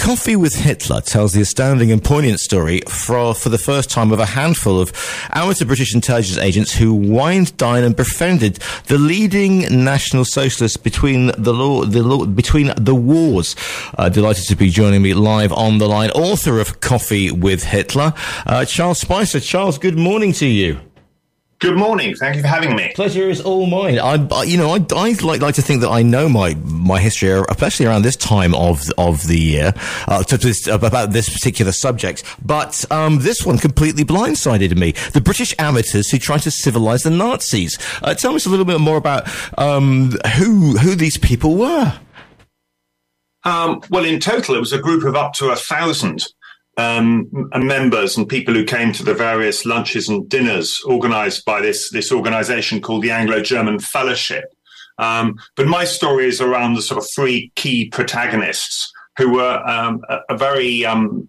Coffee with Hitler tells the astounding and poignant story for the first time of a handful of amateur British intelligence agents who wined, dined and befriended the leading National Socialists between the wars. Delighted to be joining me live on the line, author of Coffee with Hitler, Charles Spicer. Charles, good morning to you. Good morning. Thank you for having me. Pleasure is all mine. I like to think that I know my history, especially around this time of the year, about this particular subject. But this one completely blindsided me. The British amateurs who tried to civilize the Nazis. Tell us a little bit more about who these people were. Well, in total, it was a group of up to 1,000. Members and people who came to the various lunches and dinners organized by this organization called the Anglo-German Fellowship. But my story is around the sort of three key protagonists who were a very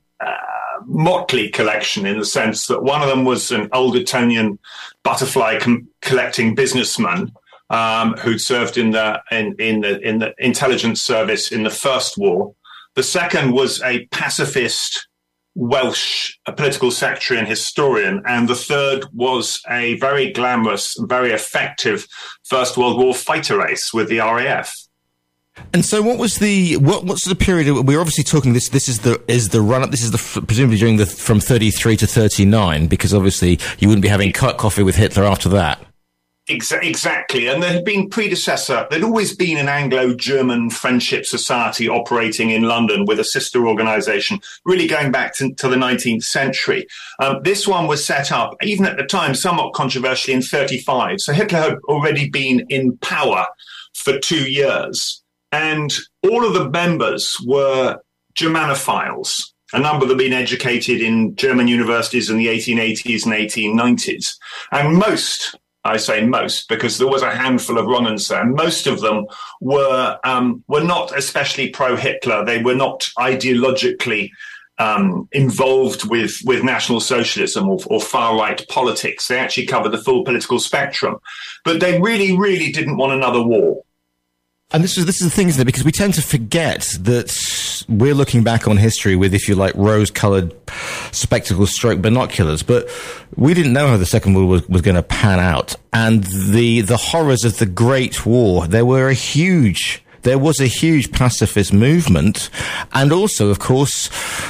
motley collection, in the sense that one of them was an old Etonian butterfly collecting businessman who'd served in the intelligence service in the First War. The second was a pacifist Welsh political secretary and historian, and the third was a very glamorous, very effective First World War fighter ace with the RAF. And so, what's the period? We're obviously talking. This is the run up. This is presumably during from 33 to 39, because obviously you wouldn't be having coffee with Hitler after that. Exactly. And there had been there'd always been an Anglo-German friendship society operating in London with a sister organisation, really going back to the 19th century. This one was set up, even at the time, somewhat controversially, in 35. So Hitler had already been in power for 2 years. And all of the members were Germanophiles. A number of them had been educated in German universities in the 1880s and 1890s. And I say most because there was a handful of wrong uns there. Most of them were not especially pro-Hitler. They were not ideologically involved with National Socialism or far-right politics. They actually covered the full political spectrum. But they really, really didn't want another war. And this is the thing, isn't it? Because we tend to forget that we're looking back on history with, if you like, rose-coloured spectacles stroke binoculars, but we didn't know how the Second World War was going to pan out. And the horrors of the Great War, there was a huge pacifist movement, and also, of course,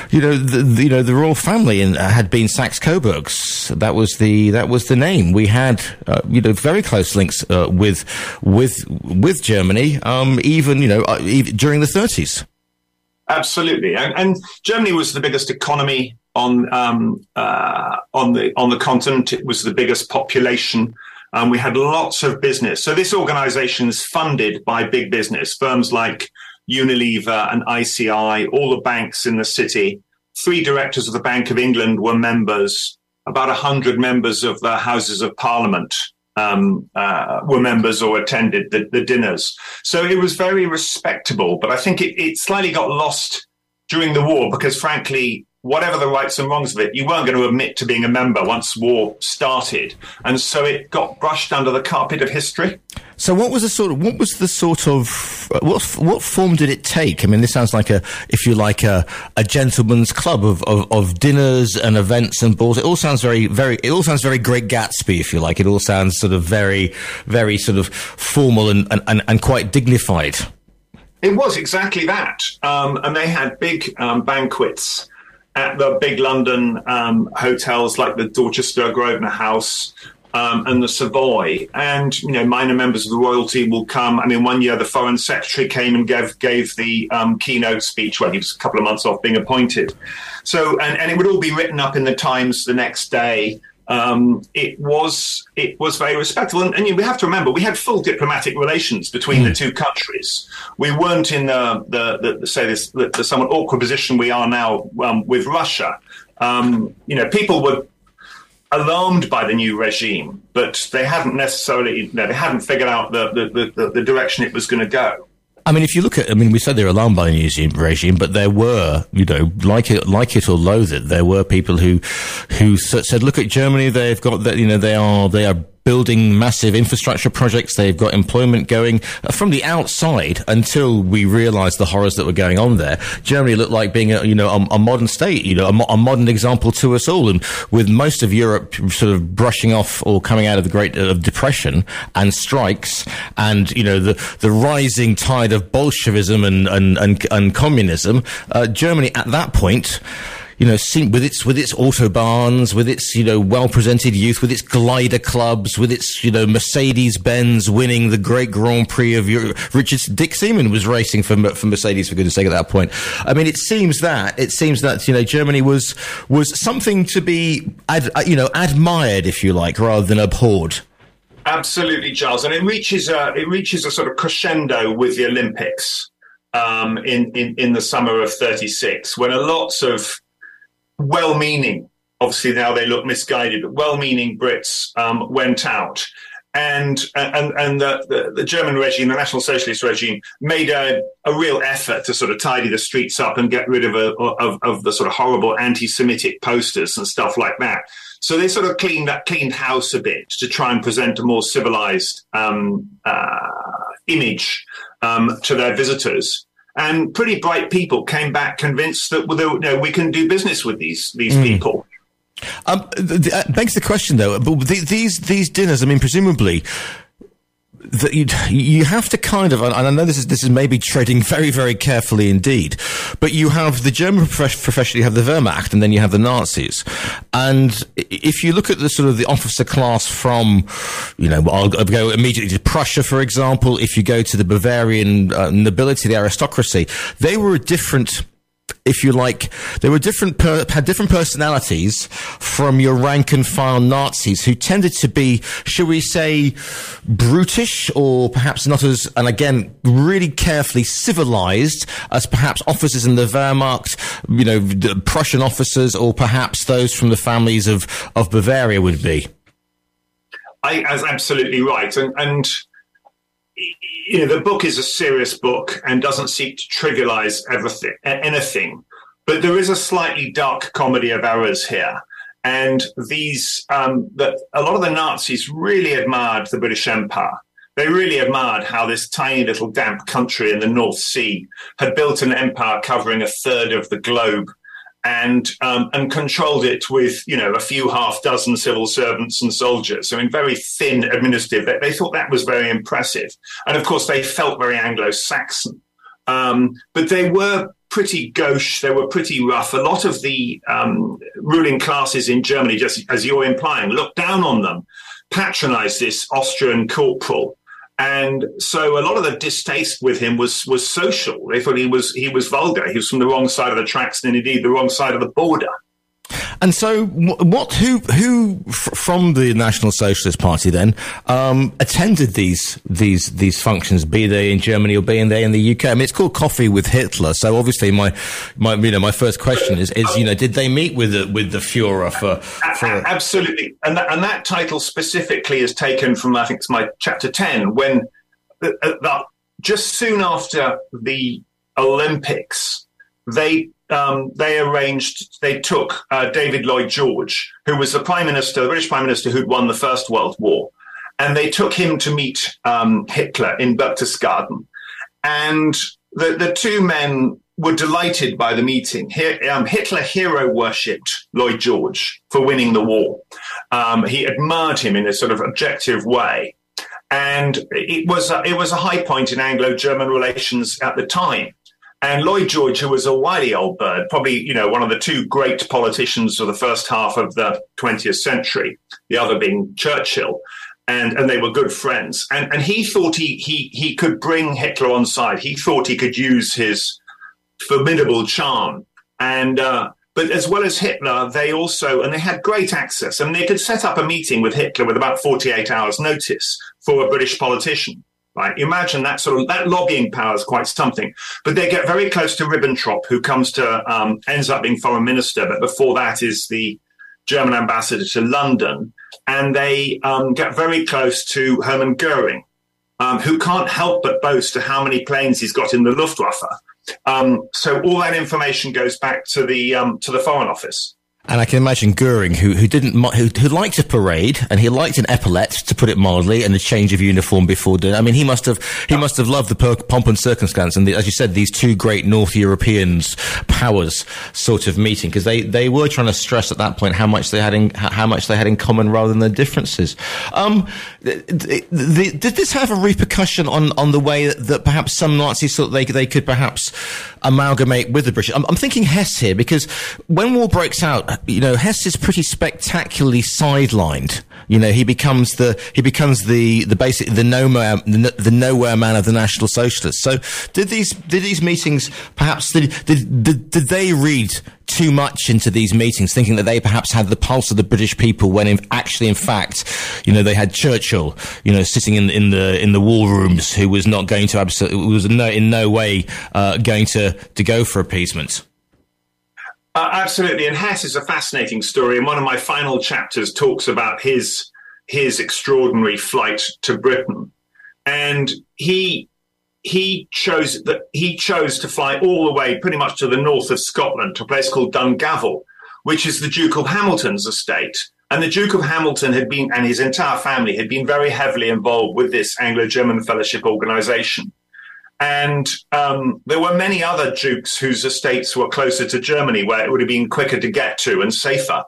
the royal family had been Saxe-Coburgs. That was the name. We had very close links with Germany, even during the 30s. Absolutely, and Germany was the biggest economy on the continent. It was the biggest population. We had lots of business. So this organization is funded by big business, firms like Unilever and ICI, all the banks in the city. 3 directors of the Bank of England were members. About 100 members of the Houses of Parliament were members or attended the dinners. So it was very respectable. But I think it slightly got lost during the war because, frankly, whatever the rights and wrongs of it, you weren't going to admit to being a member once war started. And so it got brushed under the carpet of history. So what form did it take? I mean, this sounds like a gentleman's club of dinners and events and balls. It all sounds very Great Gatsby, if you like. It all sounds sort of very, very sort of formal and quite dignified. It was exactly that. And they had big banquets at the big London hotels like the Dorchester Grosvenor House and the Savoy. And, minor members of the royalty will come. I mean, one year the Foreign Secretary came and gave the keynote speech when he was a couple of months off being appointed. So, and it would all be written up in the Times the next day. It was very respectful. And we have to remember, we had full diplomatic relations between the two countries. We weren't in the somewhat awkward position we are now with Russia. People were alarmed by the new regime, but they hadn't necessarily, they hadn't figured out the direction it was going to go. I mean, if you look at, we said they were alarmed by the new regime, but there were, like it or loathe it, there were people who said, look at Germany, they've got that, they are building massive infrastructure projects. They've got employment going. From the outside, until we realised the horrors that were going on there, Germany looked like being a modern state, a modern example to us all. And with most of Europe sort of brushing off or coming out of the Great Depression and strikes, and the rising tide of Bolshevism and communism, Germany at that point, with its autobahns, with its well-presented youth, with its glider clubs, with its Mercedes-Benz winning the great Grand Prix of Europe. Dick Seaman was racing for Mercedes, for goodness sake, at that point. I mean, it seems that Germany was something to be admired, if you like, rather than abhorred. Absolutely, Giles, and it reaches a sort of crescendo with the Olympics in the summer of '36, when a lot of well-meaning, obviously now they look misguided, but well-meaning Brits went out, and the German regime, the National Socialist regime, made a real effort to sort of tidy the streets up and get rid of the sort of horrible anti-Semitic posters and stuff like that. So they sort of cleaned house a bit to try and present a more civilized image to their visitors. And pretty bright people came back convinced that we can do business with these people. Begs the question, though. But these dinners, I mean, presumably, that you have to kind of, and I know this is maybe treading very, very carefully indeed, but you have the German profession, you have the Wehrmacht, and then you have the Nazis. And if you look at the sort of the officer class from, I'll go immediately to Prussia, for example. If you go to the Bavarian nobility, the aristocracy, they were a different, if you like, they were had different personalities from your rank and file Nazis, who tended to be, shall we say, brutish, or perhaps not as, and again, really carefully civilized as perhaps officers in the Wehrmacht, the Prussian officers, or perhaps those from the families of Bavaria would be. That's absolutely right. And the book is a serious book and doesn't seek to trivialize anything, but there is a slightly dark comedy of errors here. And that a lot of the Nazis really admired the British Empire. They really admired how this tiny little damp country in the North Sea had built an empire covering a third of the globe, and controlled it with, a few half dozen civil servants and soldiers. I mean, very thin administrative. They thought that was very impressive. And of course, they felt very Anglo-Saxon. But they were pretty gauche. They were pretty rough. A lot of the ruling classes in Germany, just as you're implying, looked down on them, patronized this Austrian corporal. And so a lot of the distaste with him was social. They thought he was vulgar. He was from the wrong side of the tracks, and indeed the wrong side of the border. And so, who from the National Socialist Party then attended these functions, be they in Germany or be they in the UK? I mean, it's called Coffee with Hitler. So obviously, my first question is did they meet with the Führer for Absolutely, and that title specifically is taken from, I think it's my chapter 10, when just soon after the Olympics, they took David Lloyd George, who was the British Prime Minister who'd won the First World War, and they took him to meet Hitler in Berchtesgaden. And the two men were delighted by the meeting. Hitler hero-worshipped Lloyd George for winning the war. He admired him in a sort of objective way. And it was a high point in Anglo-German relations at the time. And Lloyd George, who was a wily old bird, probably, one of the two great politicians of the first half of the 20th century, the other being Churchill, and they were good friends. And he thought he could bring Hitler on side. He thought he could use his formidable charm. But as well as Hitler, they had great access, and they could set up a meeting with Hitler with about 48 hours notice for a British politician. Right, imagine that lobbying power is quite something. But they get very close to Ribbentrop, who ends up being foreign minister, but before that is the German ambassador to London, and they get very close to Hermann Goering, who can't help but boast of how many planes he's got in the Luftwaffe. So all that information goes back to the Foreign Office, And I can imagine Goering, who liked a parade and he liked an epaulette, to put it mildly, and a change of uniform before dinner. I mean, he must have loved the pomp and circumstance, and as you said, these two great North Europeans powers sort of meeting, because they were trying to stress at that point how much they had in common rather than their differences. Did this have a repercussion on the way that perhaps some Nazis thought they could perhaps amalgamate with the British? I'm thinking Hess here, because when war breaks out, Hess is pretty spectacularly sidelined. He becomes the basic the nowhere man of the National Socialists. So did these meetings perhaps did they read too much into these meetings, thinking that they perhaps had the pulse of the British people, when in fact they had Churchill sitting in the war rooms, who was not going to in no way going to go for appeasement. Absolutely, and Hess is a fascinating story, and one of my final chapters talks about his extraordinary flight to Britain, and he chose to fly all the way pretty much to the north of Scotland, to a place called Dungavel, which is the Duke of Hamilton's estate. And the Duke of Hamilton and his entire family had been very heavily involved with this Anglo-German Fellowship organization. And there were many other dukes whose estates were closer to Germany, where it would have been quicker to get to and safer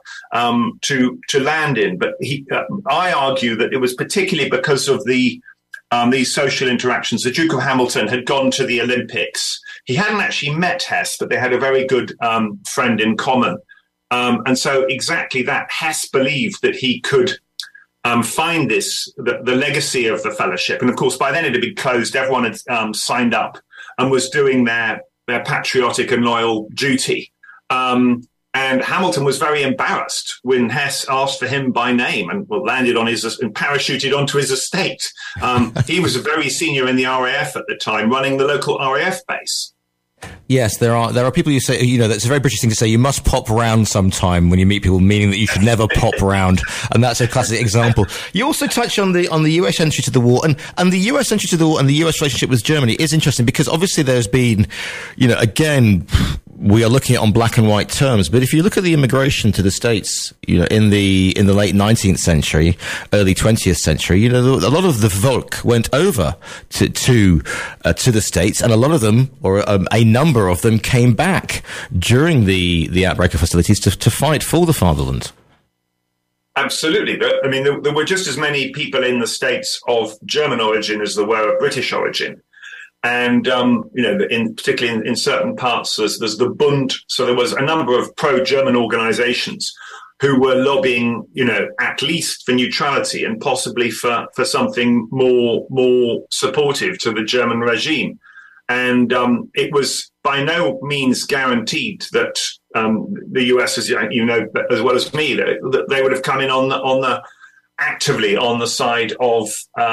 to land in. But I argue that it was particularly because of these social interactions. The Duke of Hamilton had gone to the Olympics. He hadn't actually met Hess, but they had a very good friend in common. And so exactly that, Hess believed that he could find the legacy of the fellowship. And of course, by then it had been closed. Everyone had signed up and was doing their patriotic and loyal duty. And Hamilton was very embarrassed when Hess asked for him by name and landed on and parachuted onto his estate. He was a very senior in the RAF at the time, running the local RAF base. Yes, there are people who say, that's a very British thing to say, you must pop round sometime when you meet people, meaning that you should never pop round. And that's a classic example. You also touch on the US entry to the war, and the US entry to the war and the US relationship with Germany is interesting, because obviously there's been, again, we are looking at on black and white terms, but if you look at the immigration to the States, in the late 19th century, early 20th century, a lot of the Volk went over to the States, and a lot of them, or a number of them, came back during the outbreak of hostilities to fight for the fatherland. Absolutely. I mean, there were just as many people in the States of German origin as there were of British origin. And, particularly in certain parts, there's the Bund. So there was a number of pro-German organizations who were lobbying, at least for neutrality and possibly for something more supportive to the German regime. And it was by no means guaranteed that the US, as as well as me, that they would have come in actively on the side of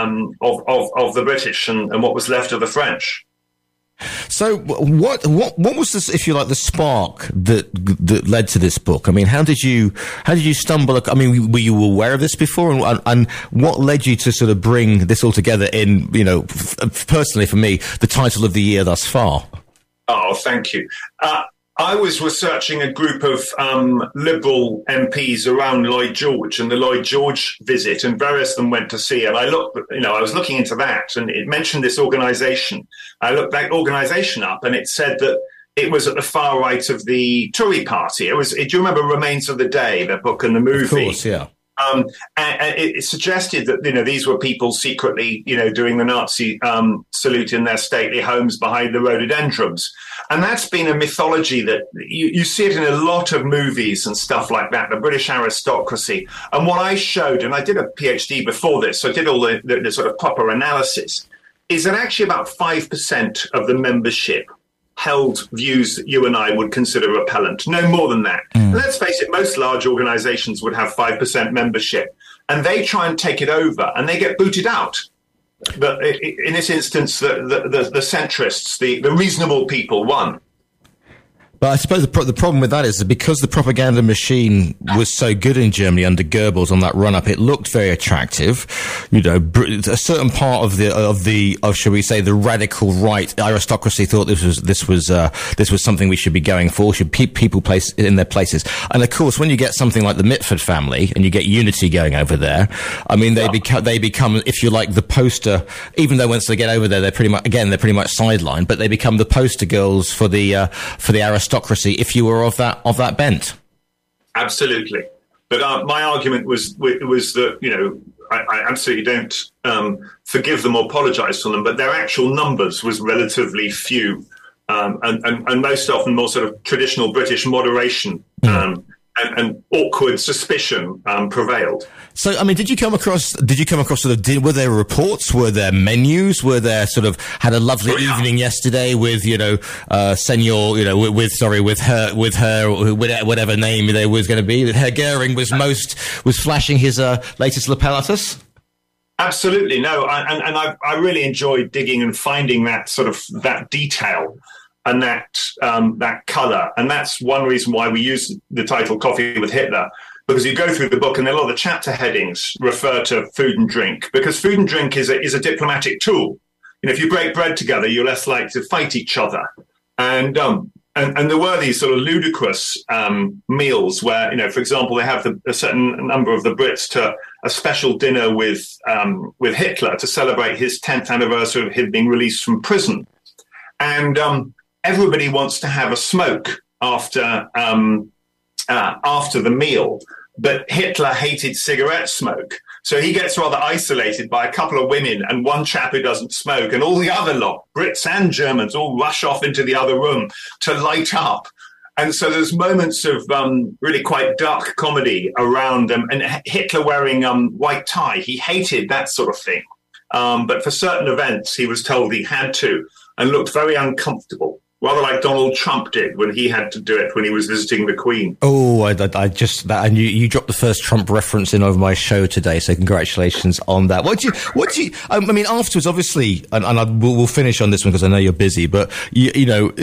the British and what was left of the French. So what was this, if you like, the spark that led to this book? I mean, how did you stumble? I mean, were you aware of this before, and what led you to sort of bring this all together in, personally for me, the title of the year thus far? Oh, thank you. I was researching a group of Liberal MPs around Lloyd George and the Lloyd George visit, and various of them went to see it. I was looking into that, and it mentioned this organisation. I looked that organisation up, and it said that it was at the far right of the Tory party. Do you remember Remains of the Day, the book and the movie? Of course, yeah. And it suggested that, these were people secretly, doing the Nazi salute in their stately homes behind the rhododendrons. And that's been a mythology that you see it in a lot of movies and stuff like that, the British aristocracy. And what I showed, and I did a PhD before this, so I did all the sort of proper analysis, is that actually about 5% of the membership held views that you and I would consider repellent. No more than that. Let's face it, most large organizations would have 5% membership, and they try and take it over, and they get booted out. But in this instance, the centrists, the reasonable people, won. But I suppose the problem with that is that because the propaganda machine was so good in Germany under Goebbels on that run-up, it looked very attractive. You know, a certain part of shall we say, the radical right aristocracy thought this was something we should be going for. Should keep people in their places. And of course, when you get something like the Mitford family and you get Unity going over there, I mean, they become, if you like, the poster. Even though once they get over there, they're pretty much sidelined, but they become the poster girls for the aristocracy, if you were of that bent. Absolutely. But my argument was that, you know, I absolutely don't forgive them or apologise for them, but their actual numbers was relatively few, and most often more sort of traditional British moderation and awkward suspicion prevailed. So, I mean, did you come across sort of, were there reports, were there menus, were there sort of, had a lovely evening yesterday with, you know, Senor, you know, with her, whatever name there was going to be, that Herr Goering was flashing his latest lapel at us? Absolutely. No. And I really enjoyed digging and finding that sort of, that detail and that colour. And that's one reason why we use the title Coffee with Hitler. Because you go through the book and a lot of the chapter headings refer to food and drink, because food and drink is a diplomatic tool. You know, if you break bread together, you're less likely to fight each other. And there were these sort of ludicrous meals where, you know, for example, they have a certain number of the Brits to a special dinner with Hitler to celebrate his 10th anniversary of him being released from prison. And everybody wants to have a smoke after the meal. But Hitler hated cigarette smoke. So he gets rather isolated by a couple of women and one chap who doesn't smoke. And all the other lot, Brits and Germans, all rush off into the other room to light up. And so there's moments of really quite dark comedy around and Hitler wearing white tie. He hated that sort of thing. But for certain events, he was told he had to and looked very uncomfortable. Rather like Donald Trump did when he had to do it when he was visiting the Queen. Oh, and you dropped the first Trump reference in over my show today, so congratulations on that. What do you, I mean, afterwards, obviously, and we'll finish on this one because I know you're busy, but you know,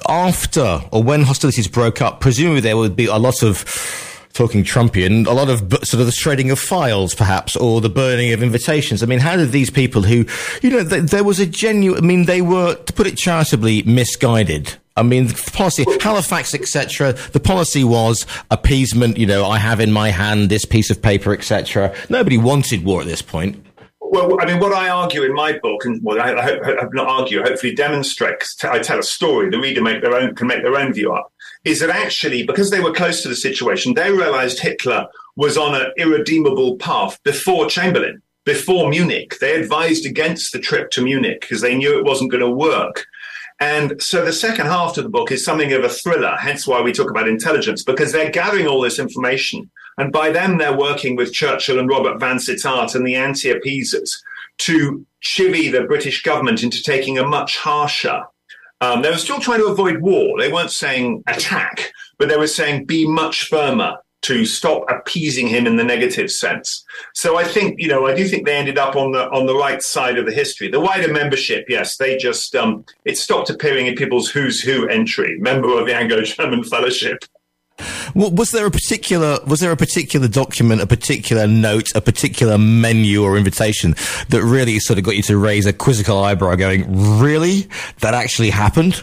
after or when hostilities broke up, presumably there would be a lot of, talking Trumpian, a lot of sort of the shredding of files, perhaps, or the burning of invitations. I mean, how did these people who, you know, there was a genuine, I mean, they were, to put it charitably, misguided. I mean, the policy, Halifax, etc., the policy was appeasement, you know, I have in my hand this piece of paper, etc. Nobody wanted war at this point. Well, I mean, what I argue in my book, and well, I hope not argue, hopefully demonstrate, I tell a story, the reader can make their own view up, is that actually, because they were close to the situation, they realized Hitler was on an irredeemable path before Chamberlain, before Munich. They advised against the trip to Munich because they knew it wasn't going to work. And so the second half of the book is something of a thriller, hence why we talk about intelligence, because they're gathering all this information. And by then, they're working with Churchill and Robert Vansittart and the anti-appeasers to chivvy the British government into taking a much harsher. They were still trying to avoid war. They weren't saying attack, but they were saying be much firmer to stop appeasing him in the negative sense. So I think, you know, I do think they ended up on the right side of the history. The wider membership, yes, they just, it stopped appearing in people's who's who entry, member of the Anglo-German Fellowship. Well, was there a particular document, a particular note, a particular menu or invitation that really sort of got you to raise a quizzical eyebrow going, really? That actually happened?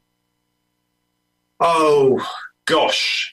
Oh, gosh.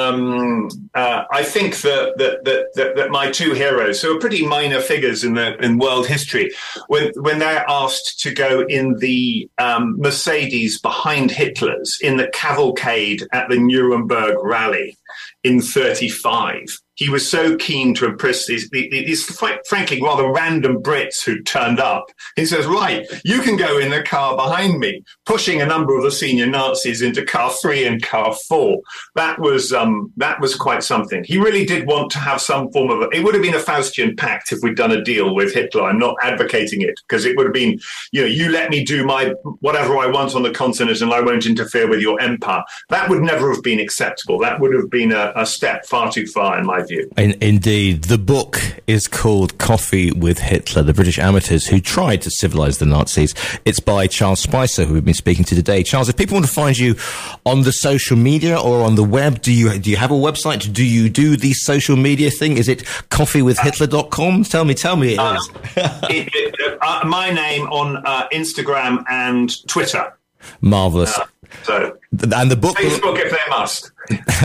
I think that my two heroes, who are pretty minor figures in world history, when they're asked to go in the Mercedes behind Hitler's in the cavalcade at the Nuremberg rally in 1935. He was so keen to impress these frankly rather random Brits who turned up. He says, right, you can go in the car behind me, pushing a number of the senior Nazis into car 3 and car 4. That was was quite something. He really did want to have some form of it would have been a Faustian pact if we'd done a deal with Hitler. I'm not advocating it, because it would have been, you let me do my whatever I want on the continent and I won't interfere with your empire. That would never have been acceptable. That would have been a step far too far, in my view. Indeed. The book is called Coffee with Hitler, the British amateurs who tried to civilize the Nazis. It's by Charles Spicer, who we've been speaking to today. Charles, if people want to find you on the social media or on the web, do you have a website? Do you do the social media thing? Is it coffeewithhitler.com? Tell me it is. My name on Instagram and Twitter. Marvellous. And the book... Facebook if they must.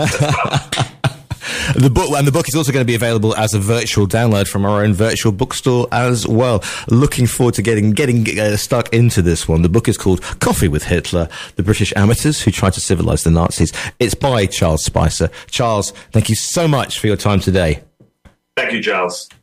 The book is also going to be available as a virtual download from our own virtual bookstore as well. Looking forward to getting stuck into this one. The book is called Coffee with Hitler, the British amateurs who tried to civilize the Nazis. It's by Charles Spicer. Charles, thank you so much for your time today. Thank you, Giles.